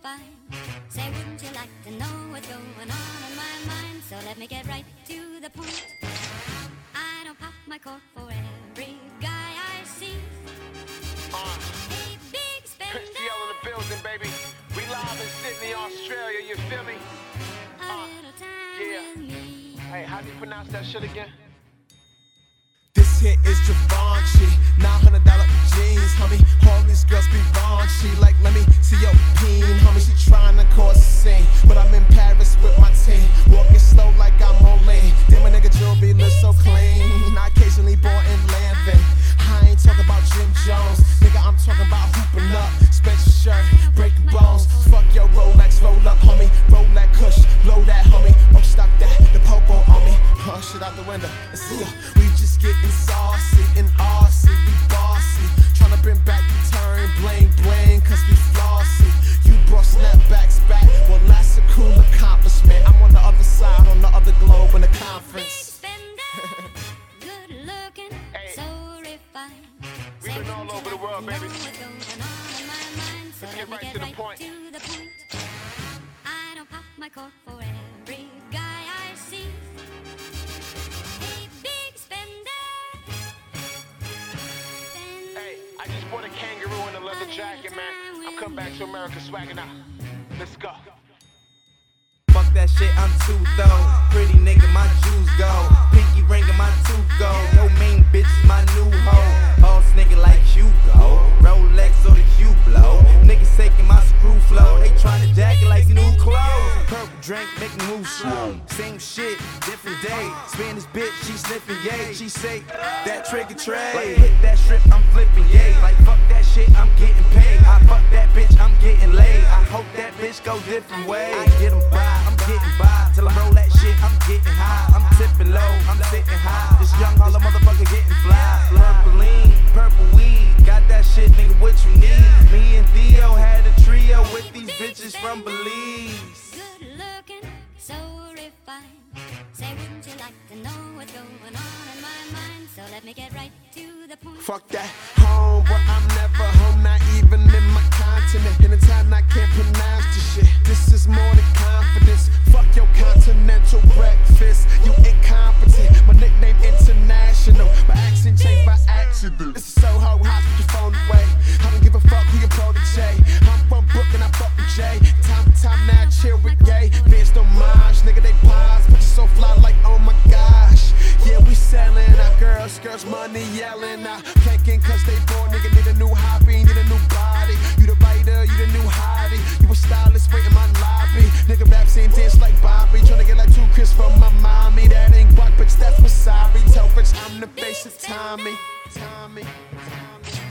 fine. Say, wouldn't you like to know what's going on in my mind? So let me get right to the point. I don't pop my cork for every guy I see. Hey, big spender. Prince DL in the building, baby. We live in Sydney, Australia, you feel me? A little time with me. Hey, how do you pronounce that shit again? This hit is Givenchy, $900 jeans, homie. All these girls be raunchy, like let me see your peen, homie. She tryna cause a scene, but I'm in Paris with my team, walking slow like I'm on lean. Damn, my nigga jewelry look so clean. I occasionally bought in Lanvin. I ain't talking about Jim Jones, nigga. I'm talking about hooping up, Spencer shirt, breaking bones. Fuck your Rolex, roll up, homie. Roll that Kush, blow that, homie. Oh, stop that, the popo on me. Oh, shit out the window. And see ya, we just getting saucy in RC, we bossy. Tryna bring back the turn, bling bling, cause we flossy. You brought snapbacks back, well that's a cool accomplishment. I'm on the other side, on the other globe in the conference. Good looking, so refined. We've been all over the world, baby. Let's get right to the point. I don't pop my cork for every guy I see. Hey, big spender. Hey, I just bought a kangaroo in a leather jacket, man. I'm coming back to America swagging out. Let's go. Fuck that shit, I'm too though. Pretty nigga, my jewels go. Pinky ring and my tooth go. Yo, main bitch is my new hoe. Boss nigga like Hugo. Rolex or the Hublot. Niggas taking my screw flow. They tryna jack it like new clothes. Purple drink, make me move slow. Same shit, different day. Spanish bitch, she sniffing yay. She say that trigger tray. Like hit that strip, I'm flipping yay. Like fuck that shit, I'm getting paid. I fuck that bitch, I'm getting laid. I hope that bitch go different ways. I get 'em by, I'm getting by. Till I roll that shit, I'm getting high. I'm tipping low, I'm sitting high. This young holla motherfucker getting fly. Purple lean, purple weed. Got that shit, nigga, what you need? Me and Theo had a trio with these bitches from Belize. Good looking, so refined. Say, wouldn't you like to know what's going on in my mind? So let me get right to the point. Fuck that home, but I'm never home, not even in my continent. In a time I can't pronounce this shit. This is more than confidence. Fuck your continental breakfast. You incompetent. My nickname international. My accent changed by accident. This is Soho House, put your phone away. I don't give a fuck who your protege. I'm from Brooklyn, I fuck with Jay. Time to time now, chill with gay. Bitch don't mind, nigga they pause, but you so fly like oh my gosh. Yeah, we selling our girls money yelling out. Planking cause they bored, nigga need a new hobby, need a new body. You the writer, you the new hottie. You a stylist, wait in my lobby. Nigga rap scene dance like Bobby. Tryna get like 2 Chris from my mommy. That ain't guac, bitch, that's wasabi. Tell bitch I'm the face of Tommy. Tommy.